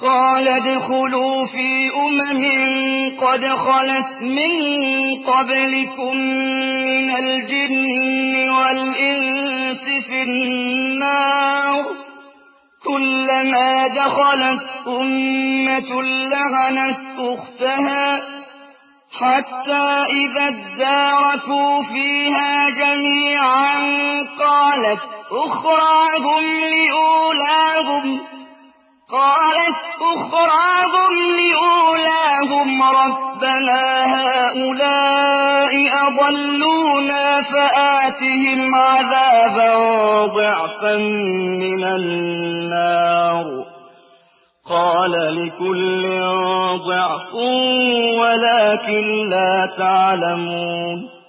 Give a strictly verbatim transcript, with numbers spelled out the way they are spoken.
قال ادخلوا في أمم قد خلت من قبلكم من الجن والإنس في النار كلما دخلت أمة لعنت أختها حتى إذا اداركوا فيها جميعا قالت أخراهم لأولاهم قالت أخراهم لأولاهم ربنا هؤلاء أضلونا فآتهم عذابا ضعفا من النار قال لكل ضعف ولكن لا تعلمون